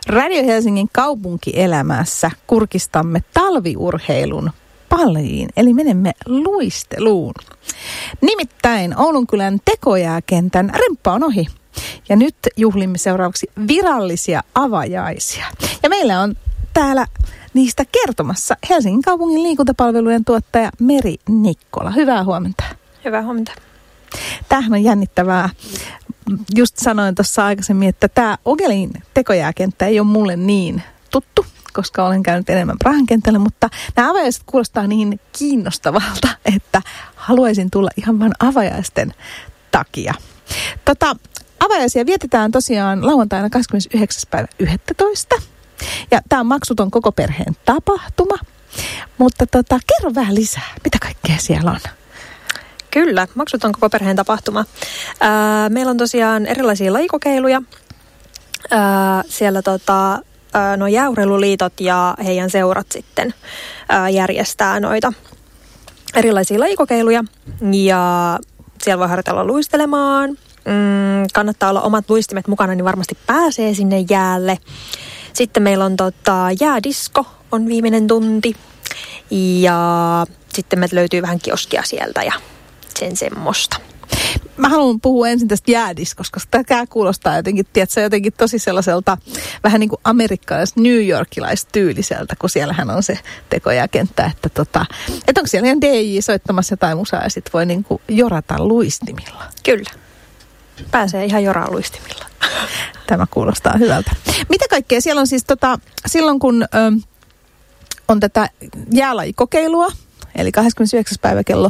Radio Helsingin kaupunkielämässä kurkistamme talviurheilun pariin, eli menemme luisteluun. Nimittäin Oulunkylän tekojääkentän remppa on ohi. Ja nyt juhlimme seuraavaksi virallisia avajaisia. Ja meillä on täällä niistä kertomassa Helsingin kaupungin liikuntapalvelujen tuottaja Meri Nikkola. Hyvää huomenta. Hyvää huomenta. Tämähän on jännittävää. Just sanoin tuossa aikaisemmin, että tämä Ogelin tekojääkenttä ei ole mulle niin tuttu, koska olen käynyt enemmän Prahan kentällä, mutta nämä avajaiset kuulostaa niin kiinnostavalta, että haluaisin tulla ihan vain avajaisten takia. Avajaisia vietetään tosiaan lauantaina 29.11. Ja tämä on maksuton koko perheen tapahtuma. Mutta kerro vähän lisää, mitä kaikkea siellä on? Kyllä, maksuton koko perheen tapahtuma. Meillä on tosiaan erilaisia lajikokeiluja. Siellä nuo jääurheiluliitot ja heidän seurat sitten järjestää noita erilaisia lajikokeiluja. Ja siellä voi harjoitella luistelemaan. Kannattaa olla omat luistimet mukana, niin varmasti pääsee sinne jäälle. Sitten meillä on jäädisko on viimeinen tunti. Ja sitten meiltä löytyy vähän kioskia sieltä ja sen semmoista. Mä haluan puhua ensin tästä jäädiskosta, koska tämä kuulostaa jotenkin tosi sellaiselta vähän niin kuin amerikkalais-New Yorkilais-tyyliseltä, kun siellähän on se tekojääkenttä, että onko siellä ihan DJ soittamassa jotain musaa ja sit voi niin kuin jorata luistimilla. Kyllä. Pääsee ihan joraan luistimilla. Tämä kuulostaa hyvältä. Mitä kaikkea siellä on siis silloin kun on tätä jäälajikokeilua, eli 29. päivä kello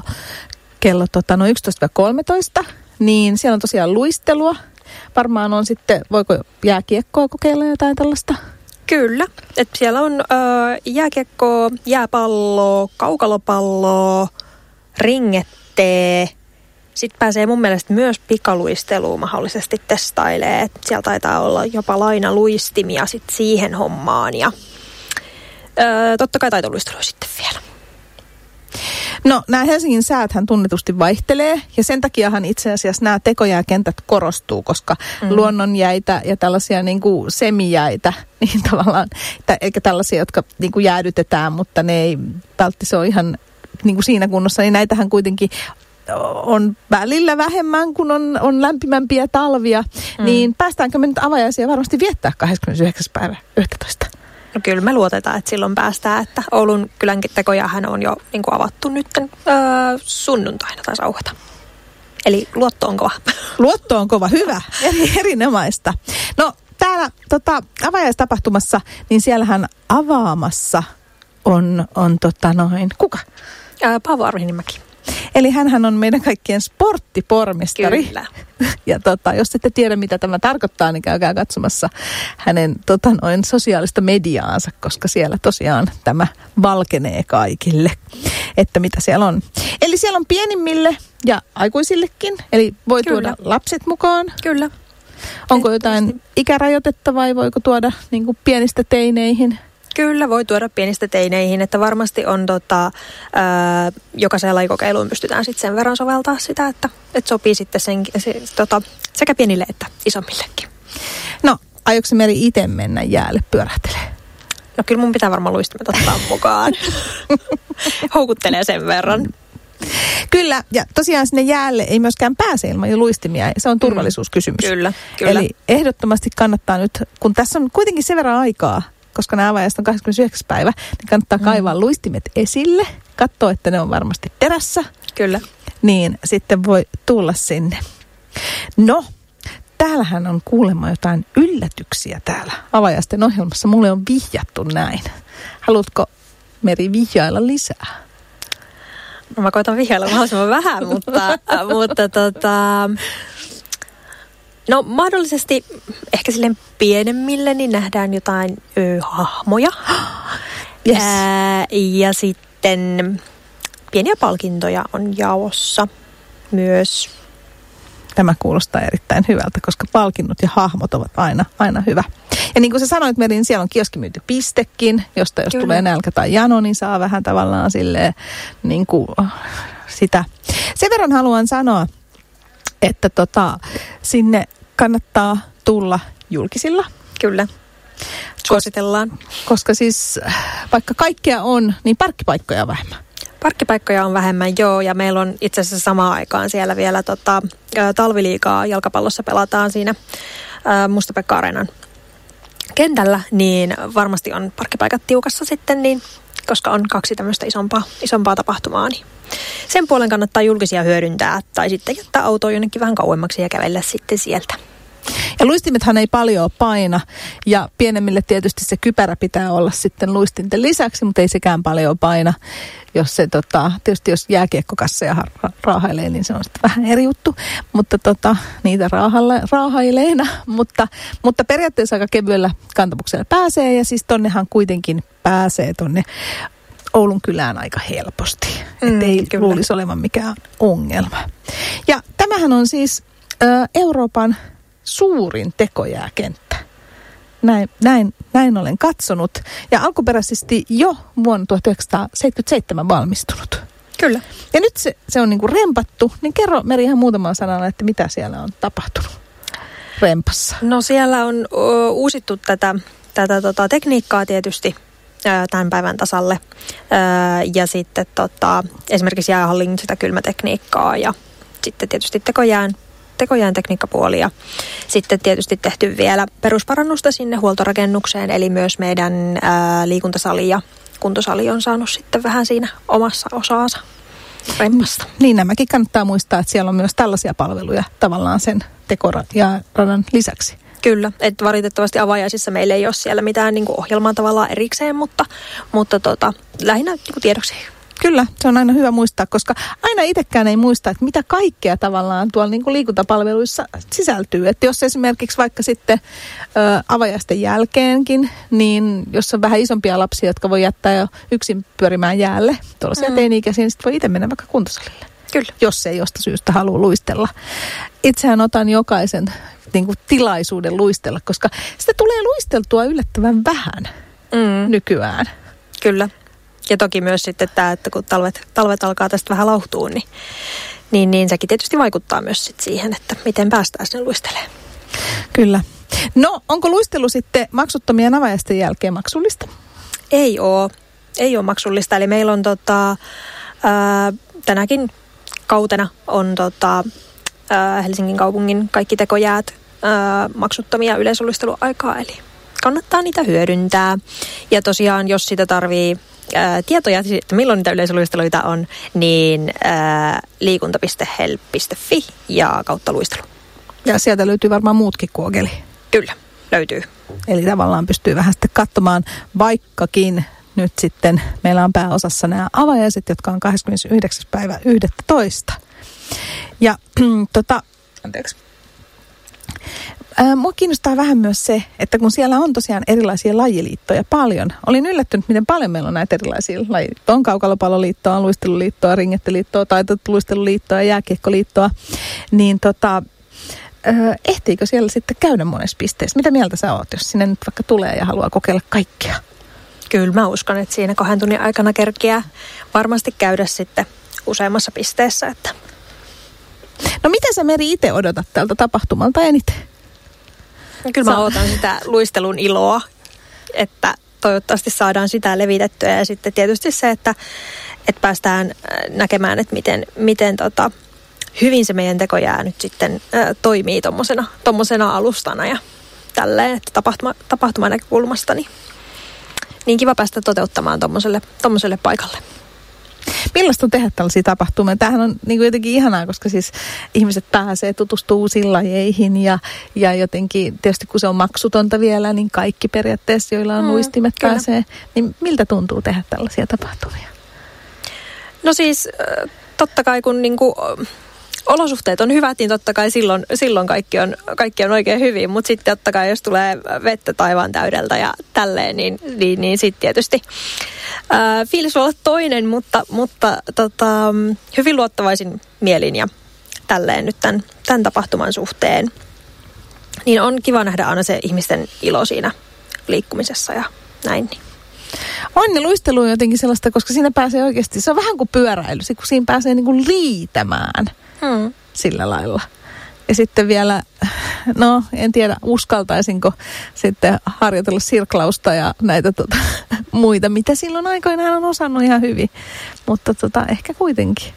11-13, niin siellä on tosiaan luistelua. Varmaan on sitten, voiko jääkiekkoa kokeilla jotain tällaista? Kyllä. Et siellä on jääkiekkoa, jääpalloa, kaukalopalloa, ringettee. Sitten pääsee mun mielestä myös pikaluisteluun mahdollisesti testailee. Siellä taitaa olla jopa lainaluistimia sitten siihen hommaan. Ja totta kai taitoluistelua sitten vielä. No, nämä Helsingin sääthän tunnetusti vaihtelee, ja sen takiahan itse asiassa nämä tekojääkentät korostuu, koska luonnonjäitä ja tällaisia niin kuin semijäitä, niin tavallaan, eikä tällaisia, jotka niin kuin jäädytetään, mutta ne ei välttämättä se ole ihan niin kuin siinä kunnossa, niin näitähän kuitenkin on välillä vähemmän, kun on lämpimämpiä talvia, niin päästäänkö me nyt avajaisia varmasti viettää 29.11. No kyllä me luotetaan, että silloin päästään, että Oulun kylän tekojahan on jo niin kuin avattu nyt sunnuntaina taisi auhata. Eli luotto on kova. Luotto on kova, hyvä, erinomaista. No täällä avajaistapahtumassa, niin siellähän avaamassa on kuka? Paavo Arvinimäki. Eli hänhän on meidän kaikkien sporttipormestari. Kyllä. Ja jos ette tiedä, mitä tämä tarkoittaa, niin käykää katsomassa hänen sosiaalista mediaansa, koska siellä tosiaan tämä valkenee kaikille, että mitä siellä on. Eli siellä on pienimmille ja aikuisillekin, eli voi tuoda lapset mukaan. Kyllä. Onko jotain ikärajoitetta vai voiko tuoda niin kuin pienistä teineihin? Kyllä, voi tuoda pienistä teineihin, että varmasti on jokaiseen lajikokeiluun pystytään sitten sen verran soveltaa sitä, että sopii sitten sekä pienille että isommillekin. No, aiotko Meri itse mennä jäälle pyörähtelee? No kyllä mun pitää varmaan luistimet ottaa mukaan. Houkuttelee sen verran. Kyllä, ja tosiaan sinne jäälle ei myöskään pääse ilman luistimia, se on turvallisuuskysymys. Kyllä. Eli ehdottomasti kannattaa nyt, kun tässä on kuitenkin sen verran aikaa, koska nämä avajaiset on 29. päivä, niin kannattaa kaivaa luistimet esille, katsoa, että ne on varmasti terässä. Kyllä. Niin sitten voi tulla sinne. No, täällähän on kuulemma jotain yllätyksiä täällä avajaisten ohjelmassa. Mulle on vihjattu näin. Haluatko, Meri, vihjailla lisää? No mä koitan vihjailla mahdollisimman vähän, mutta no mahdollisesti ehkä silleen pienemmille niin nähdään jotain hahmoja. Yes. Ja sitten pieniä palkintoja on jaossa myös. Tämä kuulostaa erittäin hyvältä, koska palkinnot ja hahmot ovat aina hyvä. Ja niin kuin sä sanoit, Meri, niin siellä on kioskimyytypistekin, josta jos tulee nälkä tai jano, niin saa vähän tavallaan silleen niin kuin sitä. Sen verran haluan sanoa, että sinne kannattaa tulla julkisilla. Kyllä. suositellaan. Koska siis vaikka kaikkea on, niin parkkipaikkoja on vähemmän. Parkkipaikkoja on vähemmän, joo, ja meillä on itse asiassa samaan aikaan siellä vielä talviliigaa jalkapallossa pelataan siinä Musta-Pekka-areenan kentällä, niin varmasti on parkkipaikat tiukassa sitten, niin, koska on 2 tämmöistä isompaa tapahtumaa, niin sen puolen kannattaa julkisia hyödyntää tai sitten jättää autoa jonnekin vähän kauemmaksi ja kävellä sitten sieltä. Ja luistimethan ei paljon paina ja pienemmille tietysti se kypärä pitää olla sitten luistinten lisäksi, mutta ei sekään paljon paina. Jos se tietysti jos jääkiekkokasseja raahailee, niin se on sitten vähän eri juttu, mutta niitä raahaileina, mutta periaatteessa aika kevyellä kantamuksella pääsee ja siis tonnehan kuitenkin pääsee tonne Oulun kylään aika helposti, ettei luulisi olevan mikään ongelma. Ja tämähän on siis Euroopan suurin tekojääkenttä. Näin olen katsonut. Ja alkuperäisesti jo vuonna 1977 valmistunut. Kyllä. Ja nyt se on niinku rempattu. Niin kerro Meri ihan muutamalla sanalla, että mitä siellä on tapahtunut rempassa. No siellä on uusittu tätä tekniikkaa tietysti tämän päivän tasalle. Ja sitten esimerkiksi jäähallin sitä kylmätekniikkaa ja sitten tietysti tekojään tekniikkapuoli ja sitten tietysti tehty vielä perusparannusta sinne huoltorakennukseen, eli myös meidän liikuntasali ja kuntosali on saanut sitten vähän siinä omassa osaansa rempasta. Niin, nämäkin kannattaa muistaa, että siellä on myös tällaisia palveluja tavallaan sen tekoradan lisäksi. Kyllä, että valitettavasti avajaisissa meillä ei ole siellä mitään niin kuin ohjelmaa tavallaan erikseen, mutta lähinnä niin kuin tiedoksi. Kyllä, se on aina hyvä muistaa, koska aina itsekään ei muista, että mitä kaikkea tavallaan tuolla niin kuin liikuntapalveluissa sisältyy. Että jos esimerkiksi vaikka sitten avajaisten jälkeenkin, niin jos on vähän isompia lapsia, jotka voi jättää jo yksin pyörimään jäälle, tuollaisia teini-ikäisiä, niin sitten voi itse mennä vaikka kuntosalille. Kyllä. Jos ei josta syystä halua luistella. Itsehän otan jokaisen niin kuin tilaisuuden luistella, koska sitä tulee luisteltua yllättävän vähän nykyään. Kyllä. Ja toki myös sitten tämä, että kun talvet alkaa tästä vähän lauhtua, niin sekin tietysti vaikuttaa myös sit siihen, että miten päästään sinne luistelemaan. Kyllä. No, onko luistelu sitten maksuttomien avajaisten jälkeen maksullista? Ei ole maksullista. Eli meillä on tänäkin kautena on Helsingin kaupungin kaikki tekojäät maksuttomia yleisoluisteluaikaa, eli kannattaa niitä hyödyntää. Ja tosiaan, jos sitä tarvii tietoja, että milloin niitä yleisoluisteluita on, niin liikunta.hel.fi ja kautta luistelu. Ja sieltä löytyy varmaan muutkin kuin Ogeli. Kyllä, löytyy. Eli tavallaan pystyy vähän sitten katsomaan, vaikkakin nyt sitten meillä on pääosassa nämä avajaiset, jotka on 29.11. Ja anteeksi. Mua kiinnostaa vähän myös se, että kun siellä on tosiaan erilaisia lajiliittoja paljon. Olin yllättynyt, miten paljon meillä on näitä erilaisia lajiliittoja. On kaukalopalloliittoa, on luisteluliittoa, ringettöliittoa, taitoluisteluliittoa, jääkiekkoliittoa. Niin ehtiikö siellä sitten käydä monessa pisteessä? Mitä mieltä sä oot, jos sinne nyt vaikka tulee ja haluaa kokeilla kaikkea? Kyllä mä uskon, että siinä 2 tunnin aikana kerkiää varmasti käydä sitten useammassa pisteessä. Että. No miten sä Meri itse odotat tältä tapahtumalta eniten? Kyllä mä odotan sitä luistelun iloa, että toivottavasti saadaan sitä levitettyä ja sitten tietysti se, että päästään näkemään, että miten hyvin se meidän tekojää nyt sitten toimii tommosena alustana ja tälleen, että tapahtuman näkökulmasta niin kiva päästä toteuttamaan tommoselle paikalle. Millaista on tehdä tällaisia tapahtumia? Tämähän on niin kuin jotenkin ihanaa, koska siis ihmiset pääsee tutustumaan uusiin lajeihin ja jotenkin tietysti kun se on maksutonta vielä, niin kaikki periaatteessa, joilla on luistimet pääsee. Niin miltä tuntuu tehdä tällaisia tapahtumia? No siis totta kai kun niinku olosuhteet on hyvät, niin totta kai silloin kaikki on oikein hyvin, mutta sitten totta kai jos tulee vettä taivaan täydeltä ja tälleen, niin sitten tietysti fiilis voi olla toinen, mutta hyvin luottavaisin mielin ja tälleen nyt tämän tapahtuman suhteen. Niin on kiva nähdä aina se ihmisten ilo siinä liikkumisessa ja näin. On ja luistelu on jotenkin sellaista, koska siinä pääsee oikeasti, se on vähän kuin pyöräily, kun siinä pääsee niin kuin liitämään sillä lailla. Ja sitten vielä, no en tiedä uskaltaisinko sitten harjoitella sirklausta ja näitä muita, mitä silloin aikoinaan on osannut ihan hyvin. Mutta ehkä kuitenkin.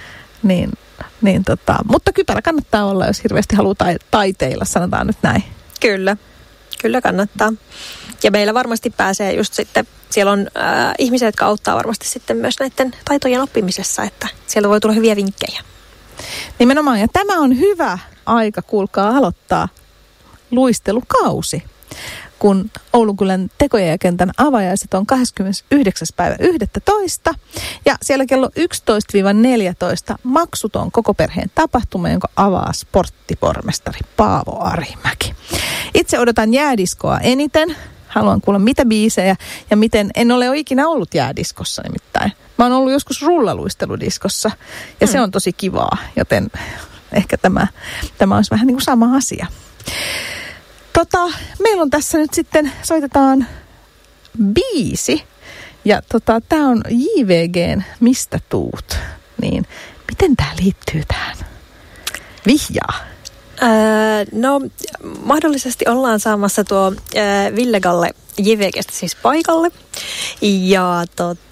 Mutta kypärä kannattaa olla, jos hirveästi haluaa taiteilla, sanotaan nyt näin. Kyllä kannattaa. Ja meillä varmasti pääsee just sitten, siellä on ihmisiä, jotka auttaa varmasti sitten myös näiden taitojen oppimisessa, että sieltä voi tulla hyviä vinkkejä. Nimenomaan, ja tämä on hyvä aika, kuulkaa, aloittaa luistelukausi, kun Oulunkylän tekojääkentän avajaiset on 29.11. Ja siellä kello 11-14 maksuton koko perheen tapahtuma, jonka avaa sporttipormestari Paavo Arimäki. Itse odotan jäädiskoa eniten. Haluan kuulla mitä biisejä ja miten. En ole ikinä ollut jäädiskossa nimittäin. Mä oon ollut joskus rullaluisteludiskossa ja se on tosi kivaa, joten ehkä tämä olisi vähän niin kuin sama asia. Meillä on tässä nyt sitten, soitetaan biisi ja tää on JVG:n Mistä tuut? Niin miten tää liittyy tähän? Vihjaa. No mahdollisesti ollaan saamassa tuo Ville Galle JVG:stä siis paikalle ja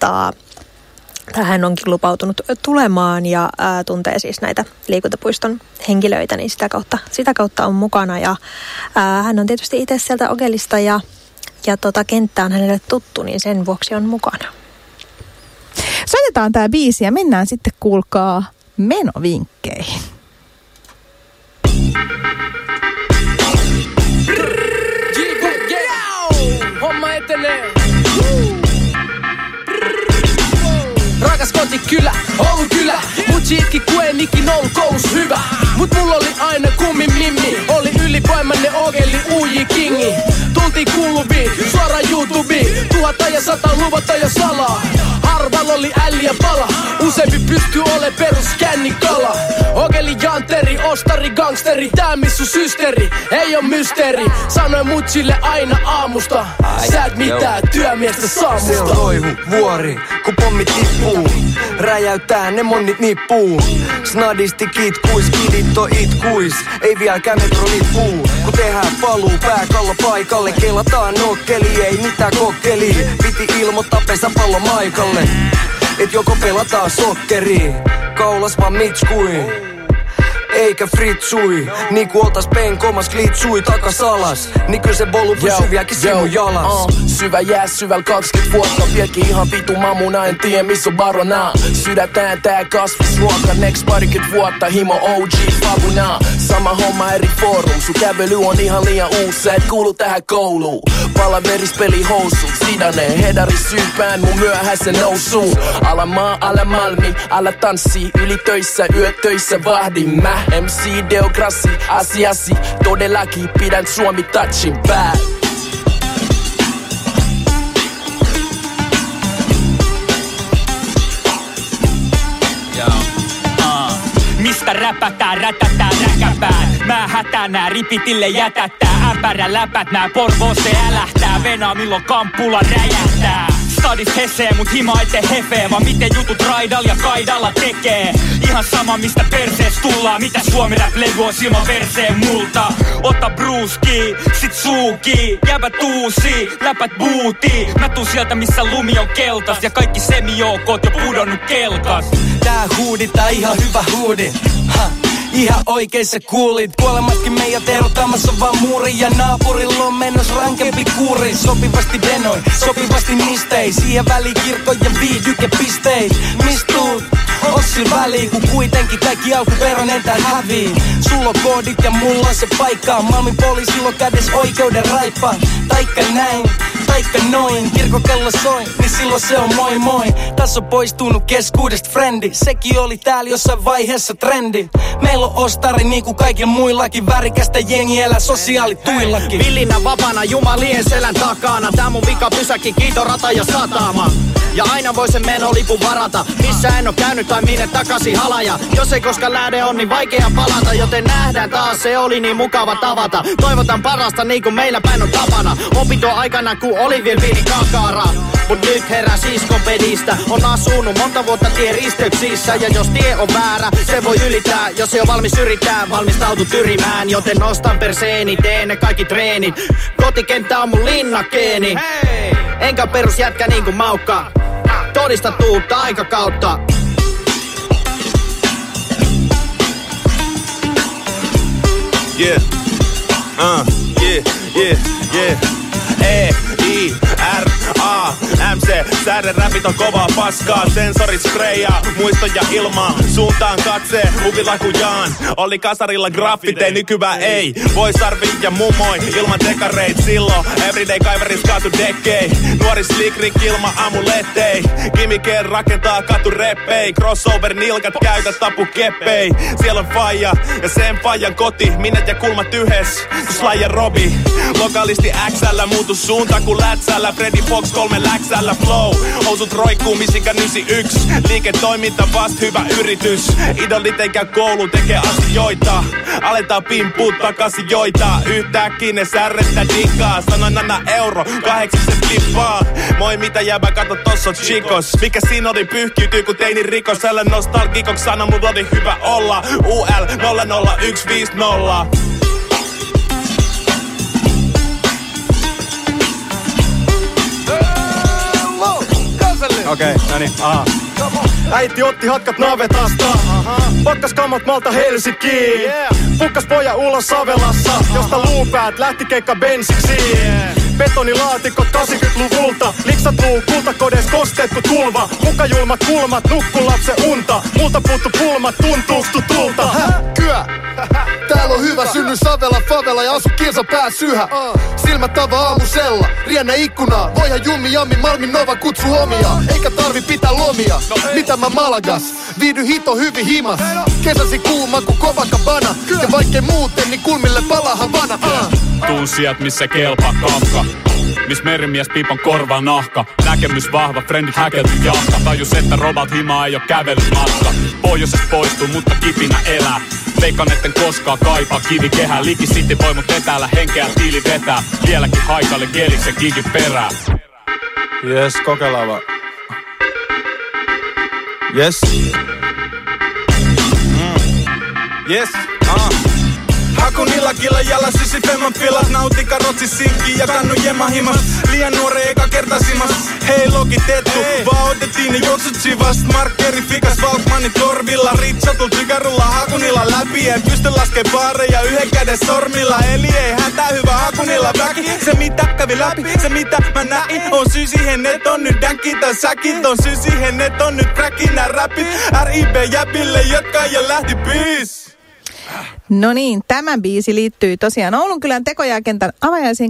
hän onkin lupautunut tulemaan ja tuntee siis näitä liikuntapuiston henkilöitä, niin sitä kautta on mukana. Ja hän on tietysti itse sieltä Ogelista ja kenttä on hänelle tuttu, niin sen vuoksi on mukana. Soitetaan tää biisi ja mennään sitten kuulkaa menovinkkeihin. Homma etenee. Rakas kotikylä, Oulun kylä. Mut itki kun en ikin ollut koulus hyvä. Mut mulla oli aina kummi mimmi. Oli ylivoimainen Ogeli uji kingi. Tultiin kuuluviin, suoraan YouTubeen. 1000 ja 100 luvata ja salaa. Harvalla oli älli ja pala. Useampi pystyy ole perus kännikala. Ogeli janteri, ostari, gangsteri. Tää missu systeri, ei oo mysteeri. Sanoin mutsille aina aamusta. Sä et mitään työmiestä saamusta. Se on loihu, vuori, kun pommi tippuu. Räjäyttää ne monnit nippuu. Snadisti kitkuis, kiditto itkuis. Ei vieläkään metrolippuu. Kun tehdään paluu, pääkallo paikalle. Kelataan nokkeli, ei mitään kokkeli. Piti ilmoittaa pesäpallo Maikalle. Et joko pelataan sokkeri, kaulas vaan mitskui. Eikä fritsui, niinku oltais penkomas glitsui takas alas. Niin kyllä se bolu pysyy vieläkin sinun jalas. Syvä jää syvällä 20 vuotta. Vieläkin ihan vitu mamuna, en tiedä missä on barona. Sydätään tää kasvisruoka, next parikymmentä vuotta. Himo OG Fabuna, sama homma eri forum. Sun kävely on ihan liian uusi, sä et kuulu tähän kouluun. Palaveris peli housut, sidane, hedari syypään mun myöhäisen nousuun. Ala maa, ala malmi, ala tanssi, yli töissä, yötöissä vahdin mä. MC Deograssi, asiasi, todellakin pidän Suomi touchin päällä. Mistä räpätään, rätätään, räkäpään. Mä hätänää, ripitille jätättää. Ämpärä läpät, nää Porvoose älähtää. Venaa milloin kamppulla räjähtää. Stadis hesee, mut hima ette hefee. Vaan miten jutut raidalla ja kaidalla tekee. Ihan sama mistä persees tullaan. Mitä Suomi rap levy on ilman verseen multa. Ota bruski, sit suuki. Jäbät uusi, läpät buuti. Mä tuun sieltä missä lumi on keltas. Ja kaikki semijoukot jo pudonnut kelkas. Tää huudi, tää ihan hyvä huudi. Ihan oikein sä kuulit. Kuolematkin meidät erottamassa vaan muuri. Ja naapurilla on mennäs rankempi kuuri. Sopivasti denoi, sopivasti nistei. Siihen väliin kirkko ja viihdykepisteet. Mistuut? Ossi väliin, kun kuitenkin kaikki alkuperäinen tää hävii. Sulla on koodit ja mulla on se paikka. Malmin poliisilla on kädes oikeuden raippaa. Taikka näin, taikka noin. Kirkokello soi, niin silloin se on moi moi. Tässä on poistunut keskuudesta frendi. Sekin oli täällä jossain vaiheessa trendi. Meillä on ostari niinku kaikilla muillakin. Värikästä jengi elää sosiaalituillakin. Villinä vapaana jumalien selän takana. Tää mun vika pysäkki, kiitorata ja satama. Ja aina voi sen menolipun varata. Missä en oo käynyt tai minne takaisin halaja. Jos ei koska lähde on niin vaikea palata. Joten nähdään taas, se oli niin mukava tavata. Toivotan parasta niin kuin meillä päin on tapana. Opintoaikana kun oli vielä viini kakara. mut nyt herää siskopedistä. On asunut monta vuotta tien risteyksissä, ja jos tie on väärä, se voi ylittää. Jos ei oo valmis yrittää, valmistautu tyrimään. Joten nostan perseeni, teen ne kaikki treenit. Kotikenttä on mun linnakeeni. Enkä perusjätkä niinku Maukka. Todista tuutta aikakautta. Yeah, yeah. E-I-R-A-M-C. Sähderäpit on kovaa paskaa. Sensorit sprayaa, muistoja ilmaa. Suuntaan katsee, huvilakujaan. Oli kasarilla graffitei, nykyään ei. Voi sarvi ja mummoi, ilman dekareit. Silloin everyday kaiveris kaatu dekkei. Nuori slickrik ilman amulettei. Kimikeen rakentaa katureppei. Crossover nilkat käytä tapukeppei. Siellä on faija ja sen faijan koti. Minä ja kulmat yhes, kun Slayer Robi. Lokalisti XL muutu suunta kun lätsällä. Freddy Fox 3 läksällä flow. Housut roikkuu Michigan 91. Liiketoiminta vast hyvä yritys. Idolit eikä koulu tekee asioita. Aletaan pimppuut takaisin joita. Yhtäkkiä ne särrettä digaa. Sanoin anna euro, 8 tippaa. Moi mitä jäbä kato tossa chikos. Mikä siinä oli pyyhkiytyy kun teini rikos. Älä nostalgikoks sano mun oli hyvä olla. UL 00150. Okei, noniin, Äiti otti hatkat navetasta. Pakkaskamat Malta Helsinkiin. Pukkas poja ulos Savelassa, josta luupäät lähti keikka bensiksi. Betonilaatikot 80-luvulta. Liksat luu kultakodeis kosteet ku tulva. Mukajulmat kulmat, nukkun lapsen unta. Multa puuttu pulmat, tuntuuks tutulta? Kyä! Täällä on hyvä, synny Savela, favela ja asu kilsa pääs yhä. Silmät tava aamusella, riennä ikkunaa. Voihan Jummi, Jammi, Malmin, Nova kutsu homia. Eikä tarvi pitää lomia, mitä mä Malagas. Viihdy hito hyvin himas. Kesäsi kuuma ku Copacabana. Ja vaikkei muuten, niin kulmille palahan vana. Tuun sieltä missä kelpaa Kafka. Miss merimies piipan korva nahka. Näkemys vahva, frendit häkelty jahka. Tajus että Robalt himaa ei oo kävelymatka. Pohjoisesta poistuu, mutta kipinä elää. Veikkaan etten koskaan kaipaa kivikehää. Liki City voi mut etäällä, henkeä tiili vetää. Vieläkin haikalle geliksen gigin perää. Jes, kokeillaan vaan. Jes. Yes, Hakunilla killa jala sysi femman filat. Nauti karotsi sinkki ja kannu jema himas. Liian nuore eka kerta simas. Hei lokitettu, vaan otettiin ne juoksut sivast. Markkeri fikas Valkmanin torvilla. Ritsatul tykärulla Hakunilla läpi. En pysty laskee baareja yhden käden sormilla. Eli ei hätää hyvä Hakunilla väki. Se mitä kävi läpi, se mitä mä näin. On syy siihen et on nyt dänkki tai säkit. On syy siihen et on nyt crackin nää räpit. RIP jäpille jotka jo lähti peace. No niin, tämä biisi liittyy tosiaan Oulunkylän tekojääkentän avajaisiin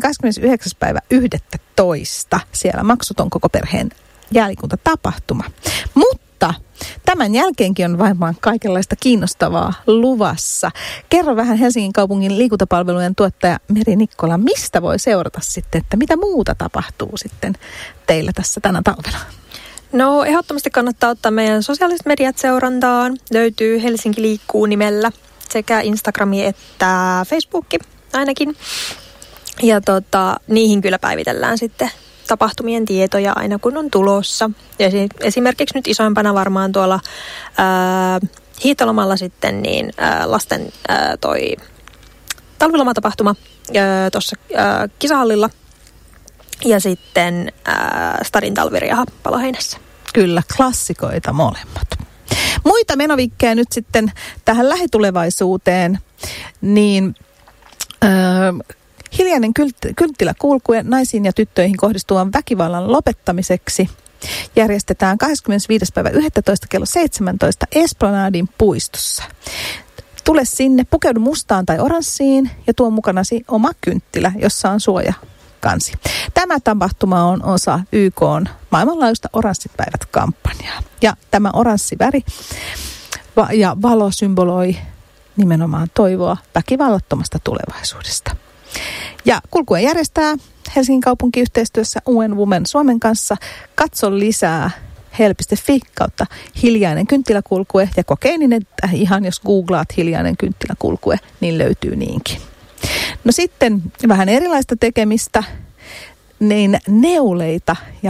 29.11. Siellä maksuton koko perheen jääliikuntatapahtuma. Mutta tämän jälkeenkin on varmaan kaikenlaista kiinnostavaa luvassa. Kerro vähän Helsingin kaupungin liikuntapalvelujen tuottaja Meri Nikkola, mistä voi seurata sitten, että mitä muuta tapahtuu sitten teillä tässä tänä talvena? No ehdottomasti kannattaa ottaa meidän sosiaaliset mediat seurantaan. Löytyy Helsinki liikkuu nimellä. Sekä Instagrami että Facebookki ainakin. Ja niihin kyllä päivitellään sitten tapahtumien tietoja aina kun on tulossa. Ja esimerkiksi nyt isoimpana varmaan tuolla hiihtolomalla sitten niin lasten toi talvilomatapahtuma tuossa kisahallilla. Ja sitten Stadin talviriaha Paloheinässä. Kyllä, klassikoita molemmat. Muita menovikkejä nyt sitten tähän lähitulevaisuuteen, niin hiljainen kynttiläkulkue naisiin ja tyttöihin kohdistuvan väkivallan lopettamiseksi järjestetään 25.11. kello 17 Esplanadin puistossa. Tule sinne, pukeudu mustaan tai oranssiin ja tuo mukanasi oma kynttilä, jossa on suojakansi. Tämä tapahtuma on osa YK:n maailmanlaajuista Oranssit päivät-kampanjaa. Ja tämä oranssi väri ja valo symboloi nimenomaan toivoa väkivallattomasta tulevaisuudesta. Ja kulkue järjestää Helsingin kaupunki yhteistyössä UN Women Suomen kanssa. Katso lisää hel.fi kautta hiljainen kynttiläkulkue ja kokeilin, että ihan jos googlaat hiljainen kynttiläkulkue, niin löytyy niinkin. No sitten vähän erilaista tekemistä, niin neuleita ja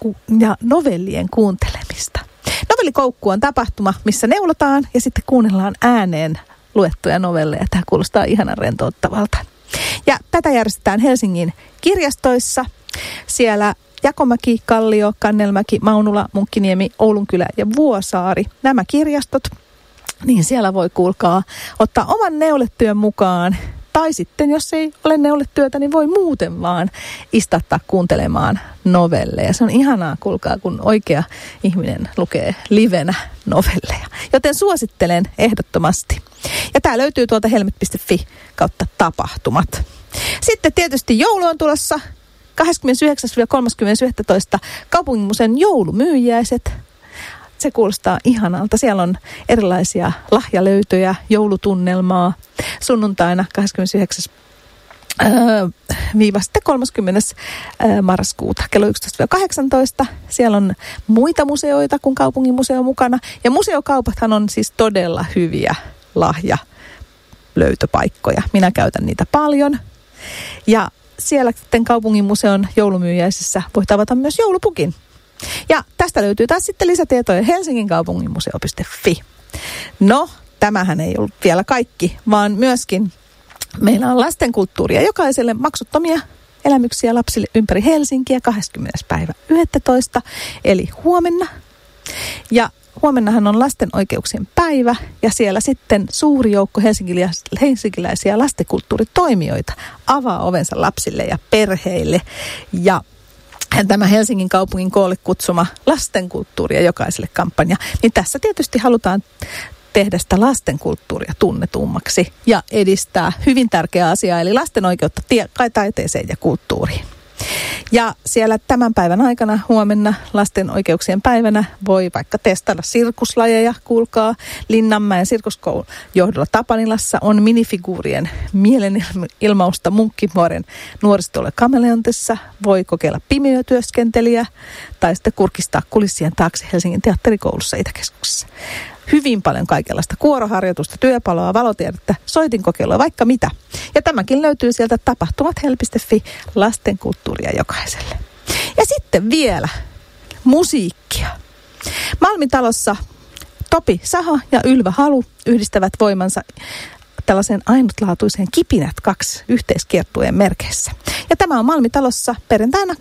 ja novellien kuuntelemista. Novellikoukku on tapahtuma, missä neulotaan ja sitten kuunnellaan ääneen luettuja novelleja. Tämä kuulostaa ihanan rentouttavalta. Ja tätä järjestetään Helsingin kirjastoissa. Siellä Jakomäki, Kallio, Kannelmäki, Maunula, Munkkiniemi, Oulunkylä ja Vuosaari. Nämä kirjastot, niin siellä voi kuulkaa ottaa oman neuletyön mukaan. Tai sitten, jos ei ole neuletyötä, niin voi muuten vaan istattaa kuuntelemaan novelleja. Se on ihanaa, kuulkaa, kun oikea ihminen lukee livenä novelleja. Joten suosittelen ehdottomasti. Ja tämä löytyy tuolta helmet.fi kautta tapahtumat. Sitten tietysti joulu on tulossa 29.–30.11. Kaupunginmuseon joulumyyjäiset. Se kuulostaa ihanalta. Siellä on erilaisia lahjalöytöjä, joulutunnelmaa. Sunnuntaina 29. 30. marraskuuta kello 11–18. Siellä on muita museoita kuin kaupunginmuseo mukana. Ja museokaupathan on siis todella hyviä lahjalöytöpaikkoja. Minä käytän niitä paljon. Ja siellä sitten kaupunginmuseon joulumyyjäisessä voi tavata myös joulupukin. Ja tästä löytyy taas sitten lisätietoja helsinginkaupunginmuseo.fi. No, tämähän ei ollut vielä kaikki, vaan myöskin meillä on lastenkulttuuria jokaiselle maksuttomia elämyksiä lapsille ympäri Helsinkiä 20.11. eli huomenna. Ja huomennahan on lasten oikeuksien päivä ja siellä sitten suuri joukko helsinkiläisiä lastenkulttuuritoimijoita avaa ovensa lapsille ja perheille. Ja tämä Helsingin kaupungin koolle kutsuma lastenkulttuuria jokaiselle kampanja, niin tässä tietysti halutaan tehdä sitä lastenkulttuuria tunnetummaksi ja edistää hyvin tärkeää asiaa, eli lasten oikeutta taiteeseen ja kulttuuriin. Ja siellä tämän päivän aikana huomenna lasten oikeuksien päivänä voi vaikka testata sirkuslajeja, kuulkaa. Linnanmäen sirkuskoulun johdolla Tapanilassa on minifiguurien mielenilmausta Munkkivuoren nuoristolle Kameleontissa. Voi kokeilla pimeötyöskentelijä tai sitten kurkistaa kulissien taakse Helsingin teatterikoulussa Itäkeskuksessa. Hyvin paljon kaikenlaista kuoroharjoitusta, työpaloa, valotiedettä, soitinkokeilua, vaikka mitä. Ja tämäkin löytyy sieltä tapahtumat.help.fi lastenkulttuuria jokaiselle. Ja sitten vielä musiikkia. Malmitalossa Topi Saha ja Ylvä Halu yhdistävät voimansa tällaiseen ainutlaatuiseen Kipinät 2 yhteiskiertueen merkeissä. Ja tämä on Malmitalossa perjantaina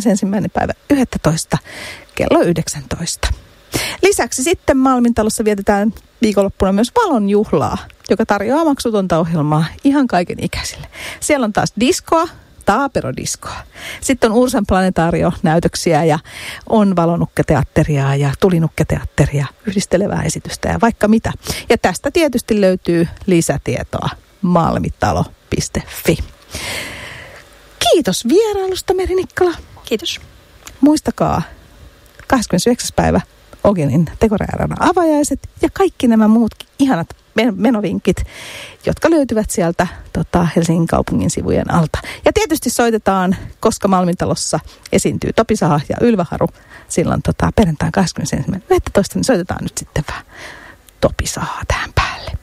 21.11. kello 19. Lisäksi sitten Malmintalossa vietetään viikonloppuna myös Valon juhlaa, joka tarjoaa maksutonta ohjelmaa ihan kaiken ikäisille. Siellä on taas diskoa, taaperodiskoa. Sitten on Ursan planetaario-näytöksiä ja on valonukketeatteria ja tulinukketeatteria, yhdistelevää esitystä ja vaikka mitä. Ja tästä tietysti löytyy lisätietoa malmitalo.fi. Kiitos vierailusta, Meri Nikkala. Kiitos. Muistakaa 29. päivä Ogelin tekorääränä avajaiset ja kaikki nämä muutkin ihanat menovinkit, jotka löytyvät sieltä Helsingin kaupungin sivujen alta. Ja tietysti soitetaan, koska Malmintalossa esiintyy Topi Saha ja Ylvä Haru silloin perjantain 21.11. niin soitetaan nyt sitten vähän Topi Sahaa tähän päälle.